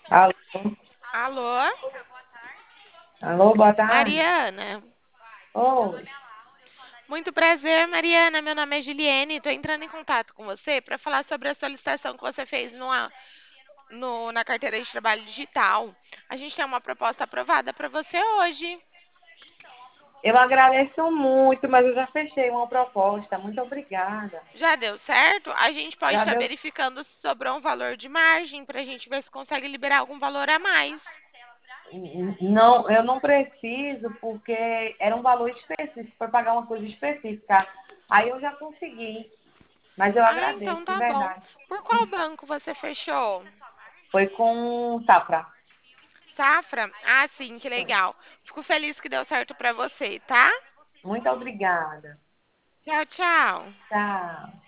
Alô, Alô? alô, boa tarde. Mariana? Oi, Muito prazer, Mariana. Meu nome é Juliene. Estou entrando em contato com você para falar sobre a solicitação que você fez na carteira de trabalho digital. A gente tem uma proposta aprovada para você hoje. eu agradeço muito, mas eu já fechei uma proposta. Muito obrigada. Já deu certo? A gente pode Já estar deu. verificando se sobrou um valor de margem para a gente ver se consegue liberar algum valor a mais. Não, eu não preciso, porque era um valor específico, para pagar uma coisa específica. Aí eu já consegui, mas eu Ah, agradeço, então de tá bom. verdade. Por qual banco você fechou? Foi com Safra. Safra? Ah, sim, que Foi. legal. Fico feliz que deu certo para você, tá? Muito obrigada. Tchau, tchau. Tchau.